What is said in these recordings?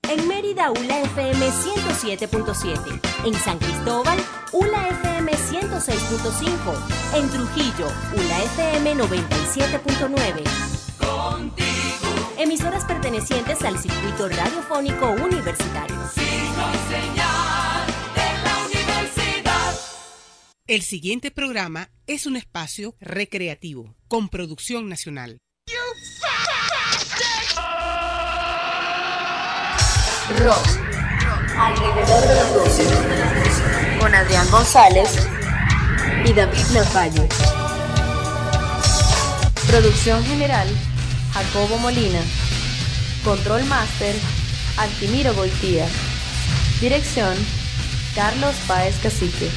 En Mérida, ULA FM 107.7. En San Cristóbal, ULA FM 106.5. En Trujillo, ULA FM 97.9. Contigo. Emisoras pertenecientes al circuito radiofónico universitario. Signo y señal de la universidad. El siguiente programa es un espacio recreativo con producción nacional. Rock alrededor de las 12 con Adrián González y David Lafalle. Producción general Jacobo Molina. Control Master Altimiro Goitía. Dirección Carlos Páez Cacique.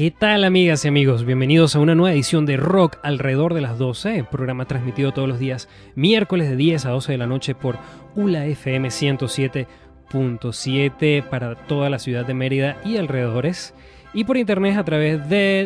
¿Qué tal, amigas y amigos? Bienvenidos a una nueva edición de Rock alrededor de las 12, programa transmitido todos los días miércoles de 10 a 12 de la noche por ULA FM 107.7 para toda la ciudad de Mérida y alrededores, y por internet a través de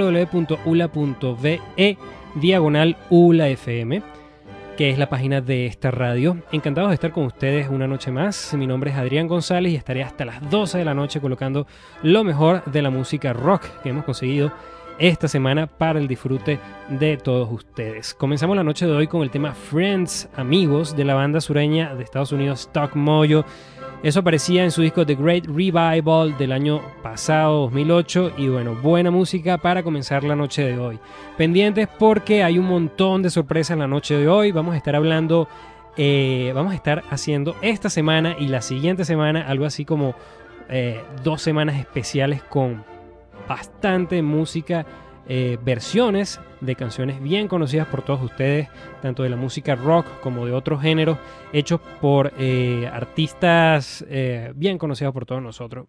www.ula.ve/ULAFM, que es la página de esta radio. Encantados de estar con ustedes una noche más. Mi nombre es Adrián González y estaré hasta las 12 de la noche colocando lo mejor de la música rock que hemos conseguido esta semana para el disfrute de todos ustedes. Comenzamos la noche de hoy con el tema Friends, Amigos, de la banda sureña de Estados Unidos Stock Mojo. Eso aparecía en su disco The Great Revival del año pasado, 2008, y bueno, buena música para comenzar la noche de hoy. Pendientes porque hay un montón de sorpresas en la noche de hoy. Vamos a estar hablando, vamos a estar haciendo esta semana y la siguiente semana algo así como 2 semanas especiales con bastante música, versiones de canciones bien conocidas por todos ustedes, tanto de la música rock como de otros géneros, hechos por artistas bien conocidos por todos nosotros.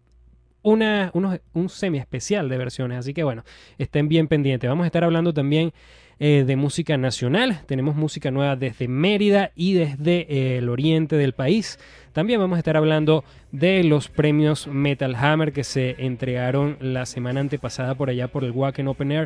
Un semi especial de versiones, así que bueno, estén bien pendientes. Vamos a estar hablando también de música nacional. Tenemos música nueva desde Mérida y desde el oriente del país. También vamos a estar hablando de los premios Metal Hammer que se entregaron la semana antepasada por allá por el Wacken Open Air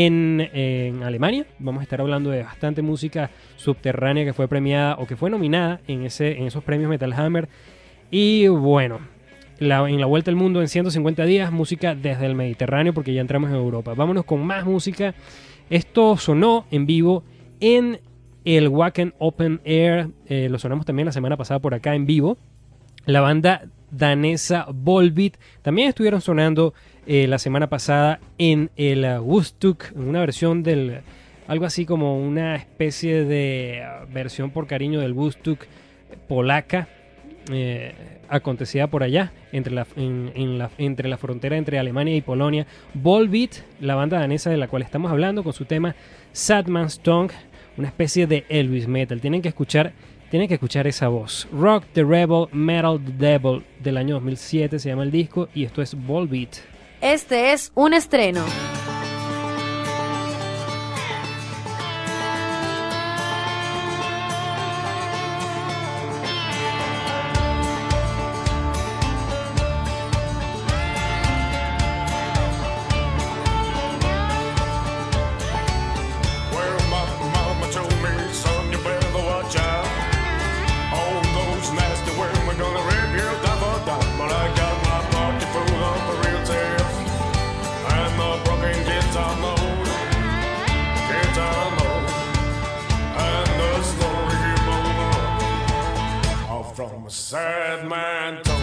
en Alemania. Vamos a estar hablando de bastante música subterránea que fue premiada o que fue nominada en esos premios Metal Hammer. Y bueno, en la vuelta al mundo en 150 días, música desde el Mediterráneo, porque ya entramos en Europa. Vámonos con más música. Esto sonó en vivo en el Wacken Open Air, lo sonamos también la semana pasada por acá en vivo. La banda danesa Volbeat también estuvieron sonando la semana pasada en el Woodstock, en una versión del, algo así como una especie de versión por cariño del Woodstock polaca, acontecida por allá, entre la frontera entre Alemania y Polonia. Volbeat, la banda danesa de la cual estamos hablando, con su tema Sad Man's Tongue, una especie de Elvis Metal. Tienen que escuchar esa voz. Rock the Rebel, Metal the Devil, del año 2007 se llama el disco, y esto es Volbeat. Este es un estreno. Sad man told.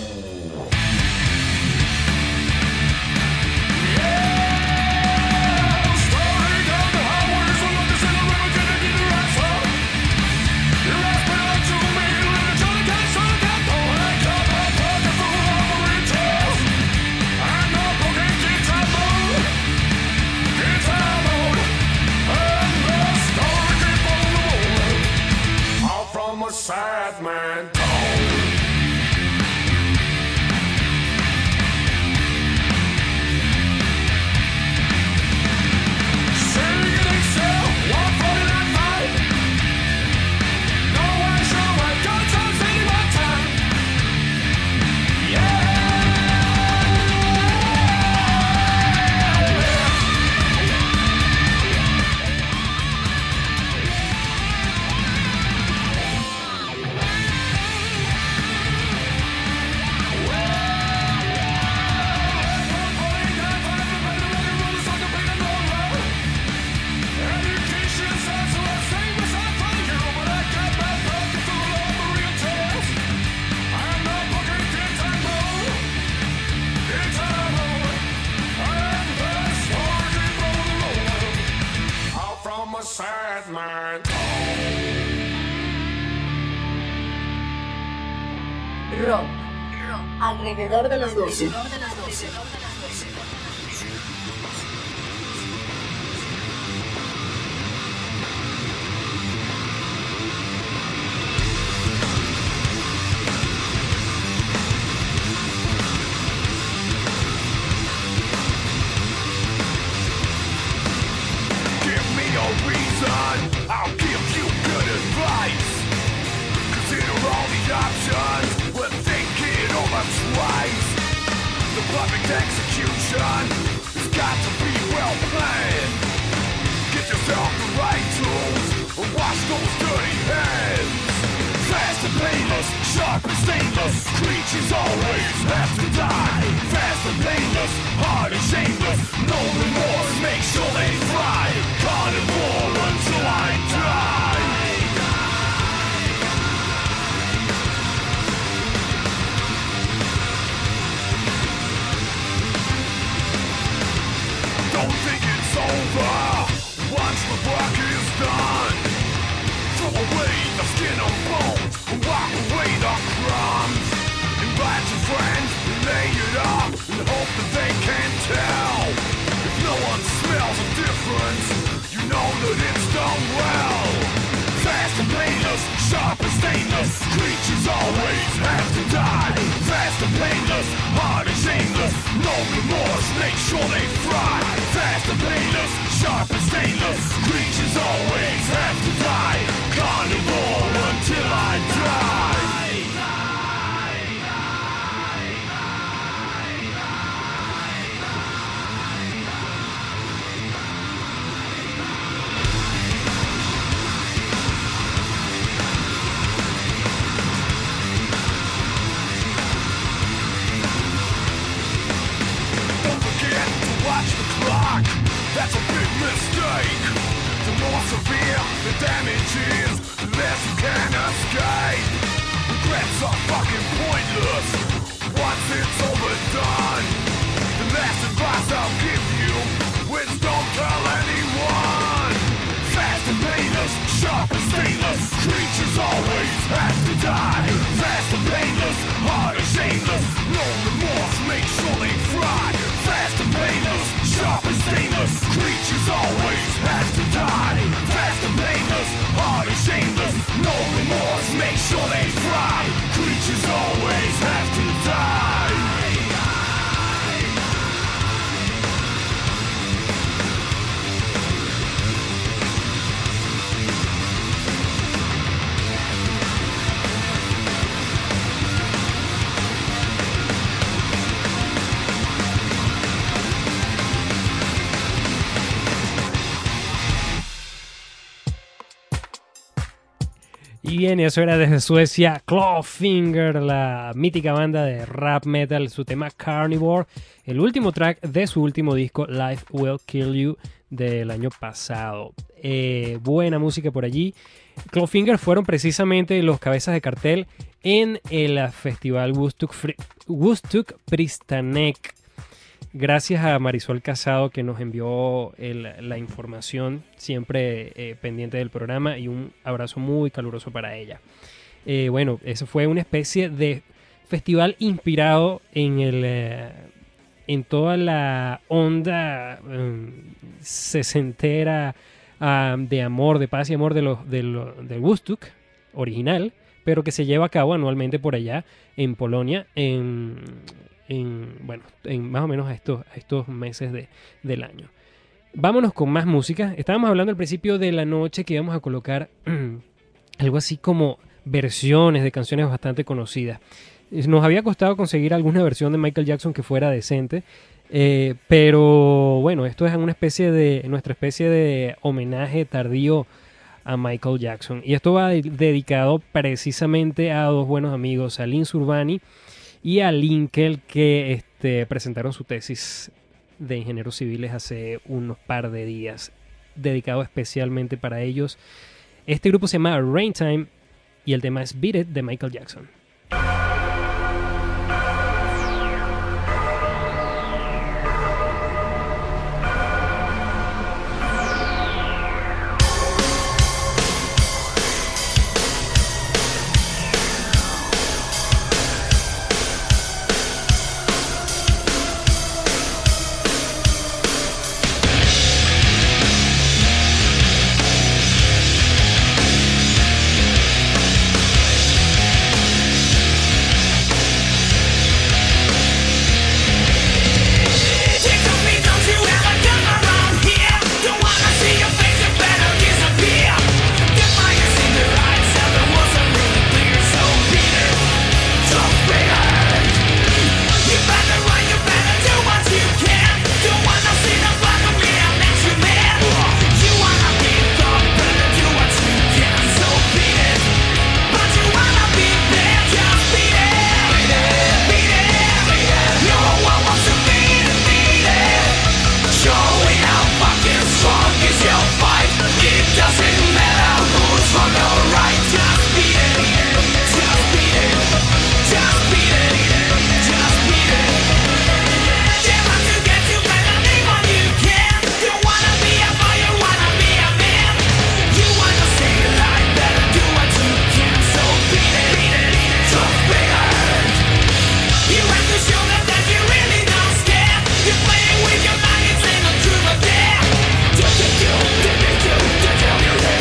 Yeah! sad man. Rock. Alrededor de las 12. I'll give you good advice. Consider all the options when thinking over twice. The perfect execution has got to be well planned. Get yourself the right tools and wash those dirty hands. Fast and painless, sharp and stainless, creatures always have to die. Fast and painless, hard and shameless, no remorse, make sure they fry. Carnivore until I die. Don't think it's over once the work is done. Throw away the skin and bones and walk away the crumbs. Invite your friends and lay it up and hope that they can't tell. If no one smells a difference, you know that it's done well. Fast and painless, sharp and stainless, creatures always have to die. Fast and painless, hard and shameless, no remorse, make sure they fry. Fast and painless, sharp and stainless, creatures always have to die. Carnivore until I die. That's a big mistake. The more severe the damage is, the less you can escape. Regrets are fucking pointless once it's overdone. The last advice I'll give you is don't tell anyone. Fast and painless, sharp and stainless, creatures always have to die. Fast and painless, hard and shameless, no remorse, make sure they fry. Fast and painless, sharp and stainless, creatures always have to die. Fast and painless, hard and shameless, no remorse, make sure they fry. Creatures always have to die. Y bien, eso era desde Suecia, Clawfinger, la mítica banda de rap metal, su tema Carnivore, el último track de su último disco Life Will Kill You del año pasado. Buena música por allí. Clawfinger fueron precisamente los cabezas de cartel en el festival Woodstock Pristanek. Gracias a Marisol Casado que nos envió la información, siempre pendiente del programa, y un abrazo muy caluroso para ella. Bueno, eso fue una especie de festival inspirado en toda la onda sesentera de amor, de paz y amor del Woodstock original, pero que se lleva a cabo anualmente por allá en Polonia, en más o menos a estos meses del año. Vámonos con más música. Estábamos hablando al principio de la noche que íbamos a colocar algo así como versiones de canciones bastante conocidas. Nos había costado conseguir alguna versión de Michael Jackson que fuera decente, pero bueno, esto es nuestra especie de homenaje tardío a Michael Jackson. Y esto va dedicado precisamente a dos buenos amigos, a Linz Urbani y a Linkel, que presentaron su tesis de ingenieros civiles hace unos par de días, dedicado especialmente para ellos. Este grupo se llama Rain Time y el tema es Beat It de Michael Jackson. You're playing with your mind, it's ain't no truth or dare.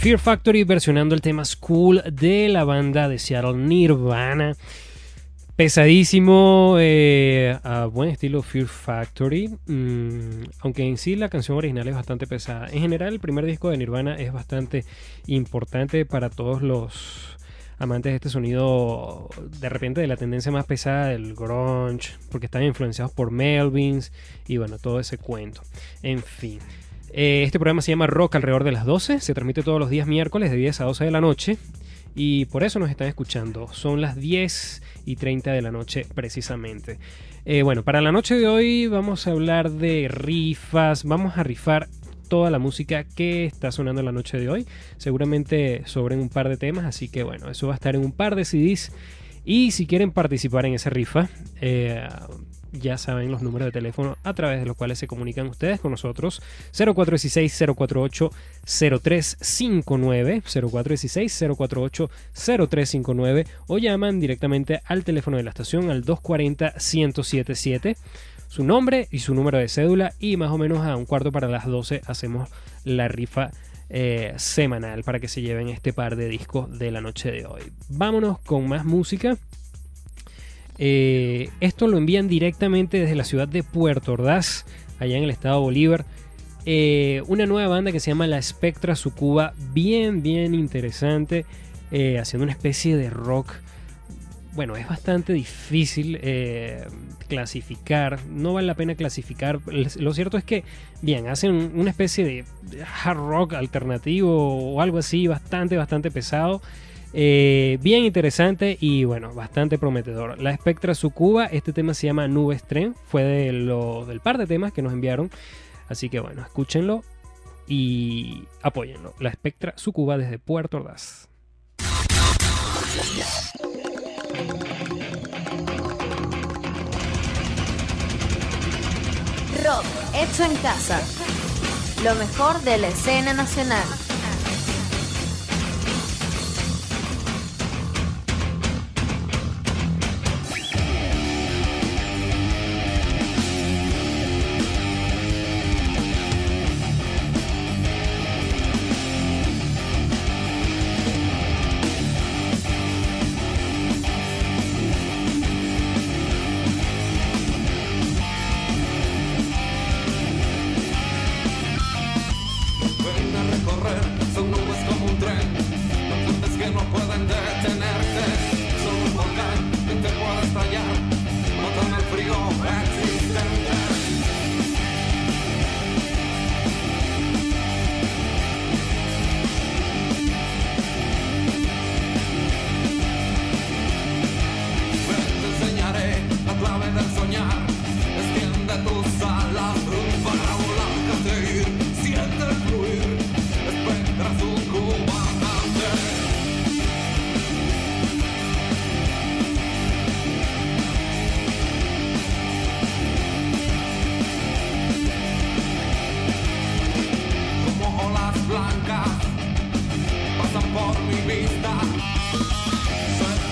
Fear Factory versionando el tema School de la banda de Seattle Nirvana. Pesadísimo, a buen estilo Fear Factory, aunque en sí la canción original es bastante pesada. En general el primer disco de Nirvana es bastante importante para todos los amantes de este sonido, de repente de la tendencia más pesada del grunge, porque están influenciados por Melvins y bueno, todo ese cuento. En fin, este programa se llama Rock alrededor de las 12, se transmite todos los días miércoles de 10 a 12 de la noche y por eso nos están escuchando. Son las 10:30 de la noche precisamente. Bueno, para la noche de hoy vamos a hablar de rifas, vamos a rifar toda la música que está sonando en la noche de hoy. Seguramente sobren un par de temas, así que bueno, eso va a estar en un par de CDs. Y si quieren participar en esa rifa, ya saben los números de teléfono a través de los cuales se comunican ustedes con nosotros: 0416-048-0359, 0416-048-0359, o llaman directamente al teléfono de la estación al 240-1077, su nombre y su número de cédula, y más o menos a 11:45 hacemos la rifa semanal para que se lleven este par de discos de la noche de hoy. Vámonos con más música. Esto lo envían directamente desde la ciudad de Puerto Ordaz, allá en el estado Bolívar. Una nueva banda que se llama La Spectra Sucuba, bien interesante, haciendo una especie de rock. Bueno, es bastante difícil clasificar, no vale la pena clasificar. Lo cierto es que, bien, hacen una especie de hard rock alternativo o algo así, bastante pesado. Bien interesante y bueno, bastante prometedor. La Spectra Sucuba, este tema se llama Nubes Tren, fue del par de temas que nos enviaron, así que bueno, escúchenlo y apóyenlo. La Spectra Sucuba desde Puerto Ordaz. Rock hecho en casa. Lo mejor de la escena nacional.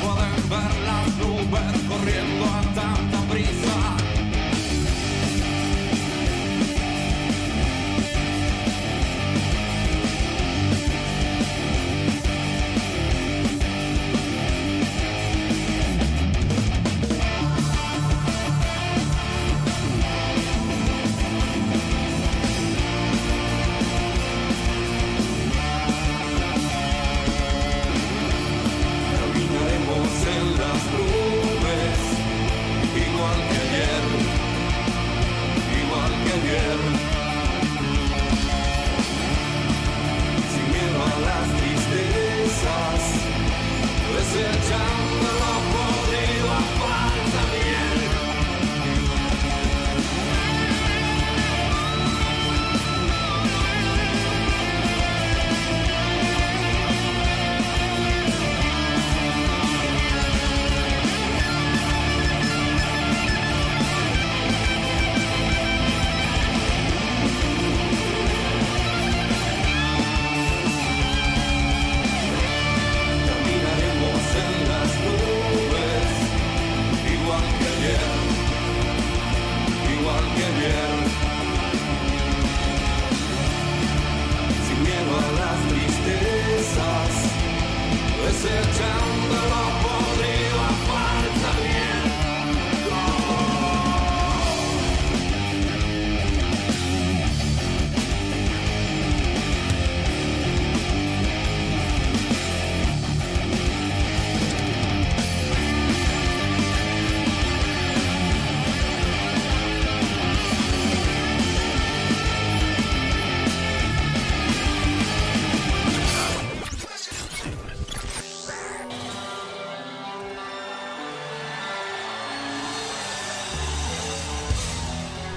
Corriendo a tanta prisa.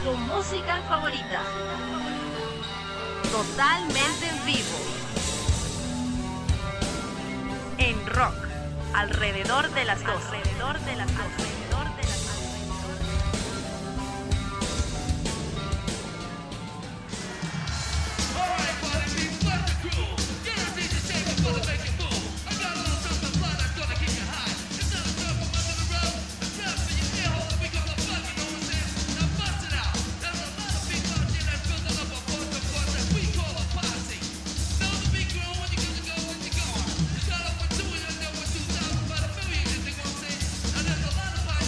tu música favorita. Totalmente en vivo. En rock, alrededor de las 12. Alrededor de las 12. There's a lot of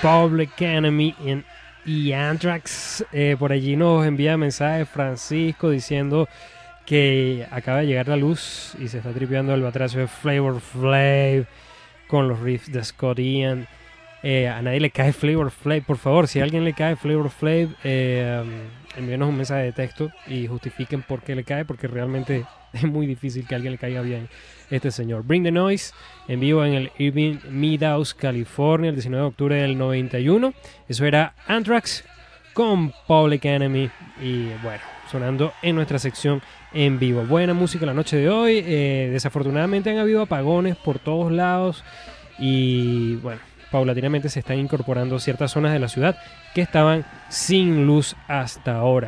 Public Enemy y Anthrax. Por allí nos envía mensaje Francisco diciendo que acaba de llegar la luz y se está tripeando el batrazo de Flavor Flav con los riffs de Scott Ian. A nadie le cae Flavor Flav, por favor, si a alguien le cae Flavor Flav, envíenos un mensaje de texto y justifiquen por qué le cae, porque realmente es muy difícil que a alguien le caiga bien este señor. Bring the Noise, en vivo en el Irving Meadows, California, el 19 de octubre del 91. Eso era Anthrax con Public Enemy y bueno, sonando en nuestra sección en vivo. Buena música la noche de hoy. Desafortunadamente han habido apagones por todos lados y bueno, paulatinamente se están incorporando ciertas zonas de la ciudad que estaban sin luz hasta ahora.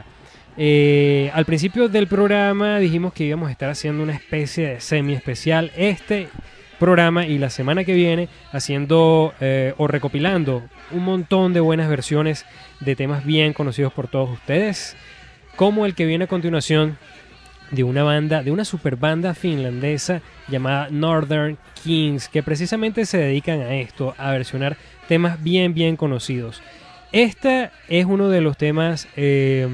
Al principio del programa dijimos que íbamos a estar haciendo una especie de semi especial este programa y la semana que viene haciendo o recopilando un montón de buenas versiones de temas bien conocidos por todos ustedes, como el que viene a continuación de una super banda finlandesa llamada Northern Kings, que precisamente se dedican a esto, a versionar temas bien conocidos. Este es uno de los temas, de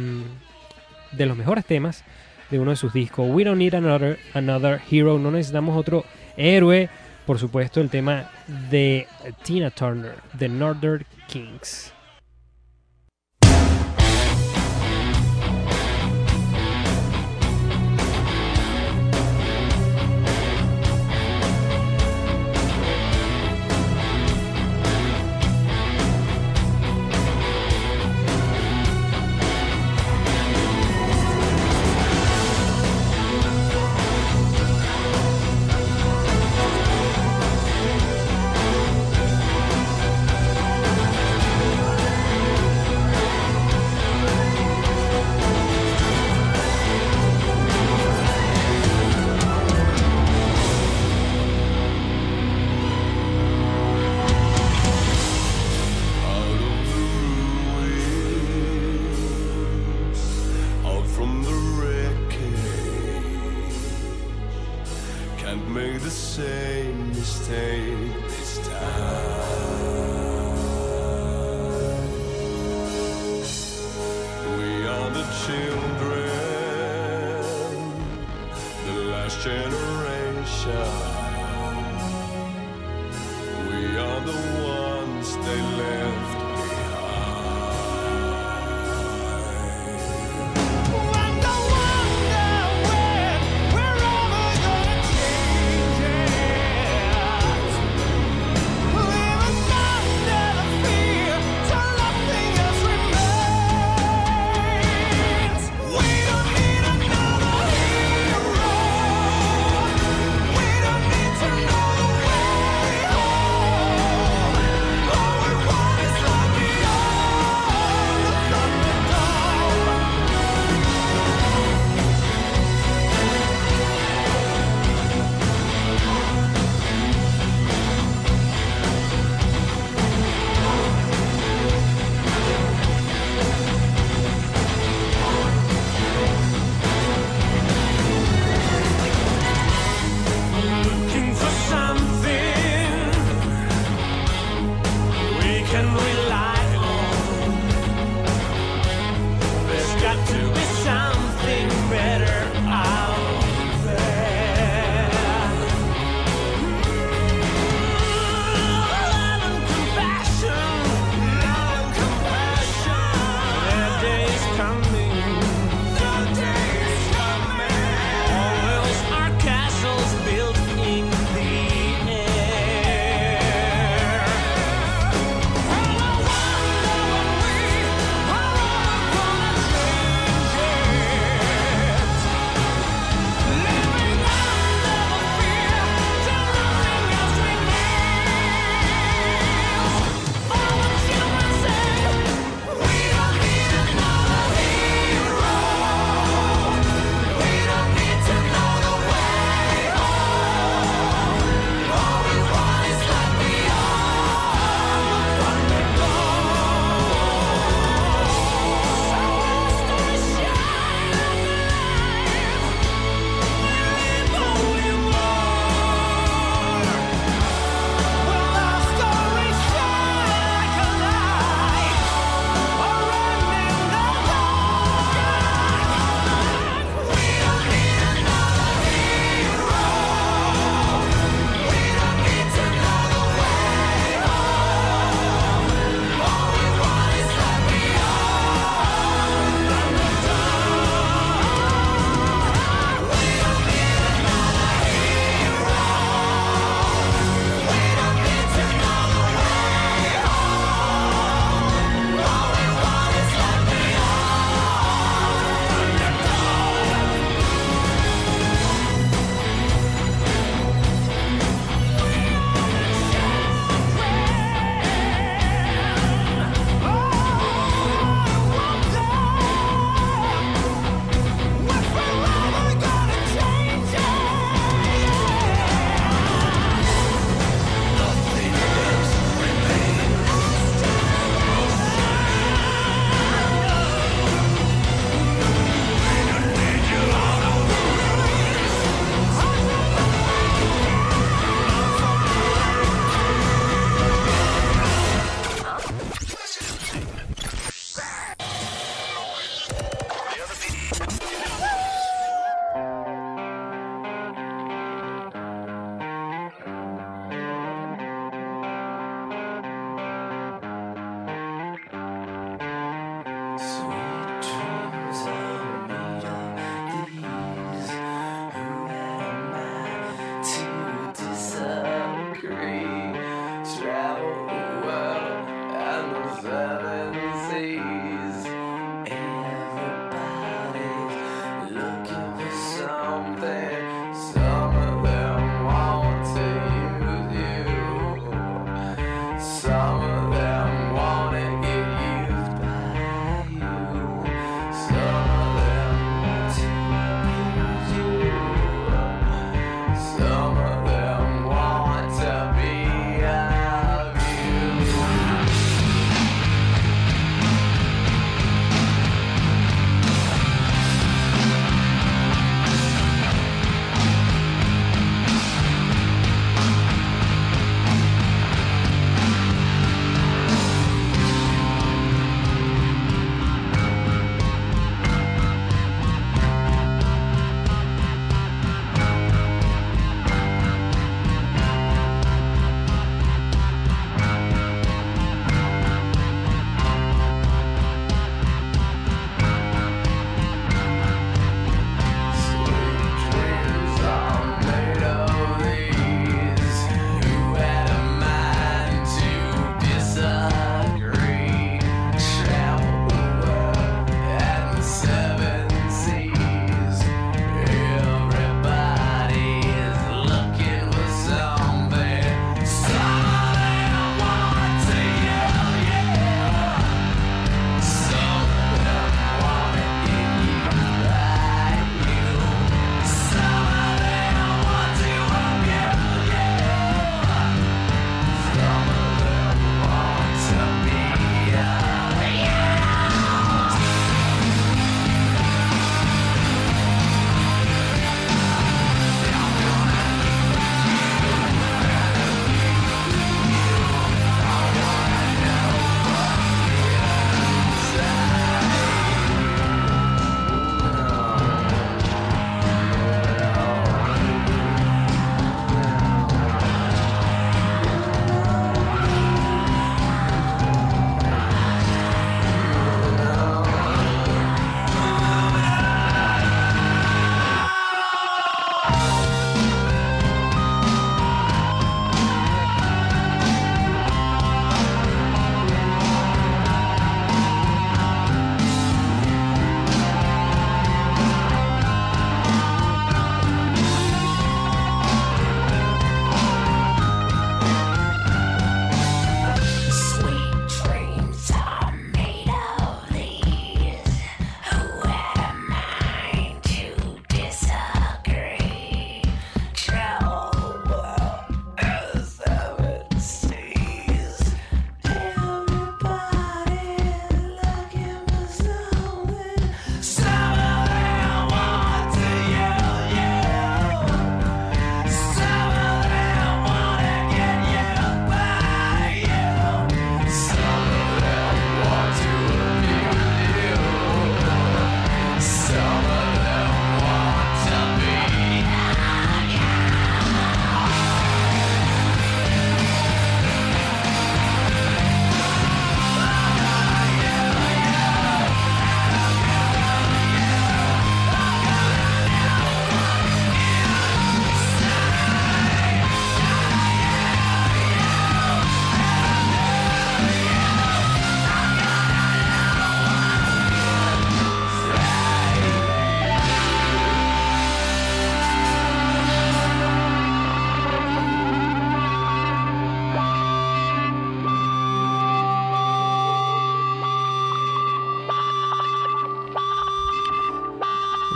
los mejores temas de uno de sus discos, We Don't Need Another Hero, no necesitamos otro héroe. Por supuesto, el tema de Tina Turner, The Northern Kings. We don't need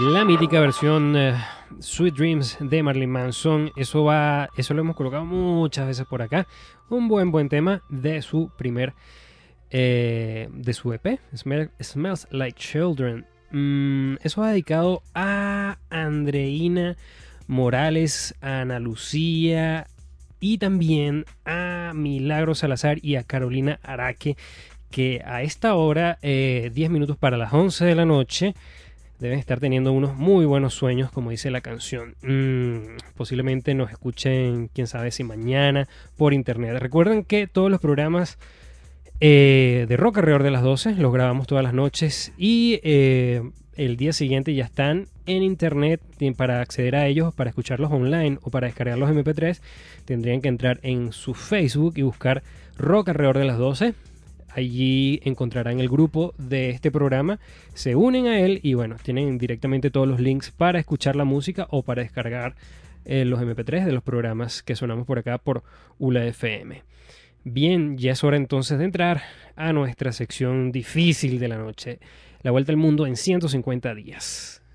La mítica versión Sweet Dreams de Marilyn Manson. Eso lo hemos colocado muchas veces por acá. Un buen tema de su primer de su EP, Smells Like Children. Eso va dedicado a Andreina Morales, a Ana Lucía y también a Milagro Salazar y a Carolina Araque, que a esta hora, 10 minutos para las 11 de la noche, deben estar teniendo unos muy buenos sueños, como dice la canción. Posiblemente nos escuchen, quién sabe si mañana, por internet. Recuerden que todos los programas de rock alrededor de las 12 los grabamos todas las noches y el día siguiente ya están en internet. Para acceder a ellos, para escucharlos online o para descargar los MP3, tendrían que entrar en su Facebook y buscar Rock alrededor de las 12. Allí encontrarán el grupo de este programa, se unen a él y bueno, tienen directamente todos los links para escuchar la música o para descargar los MP3 de los programas que sonamos por acá por ULA FM. Bien, ya es hora entonces de entrar a nuestra sección difícil de la noche, la vuelta al mundo en 150 días.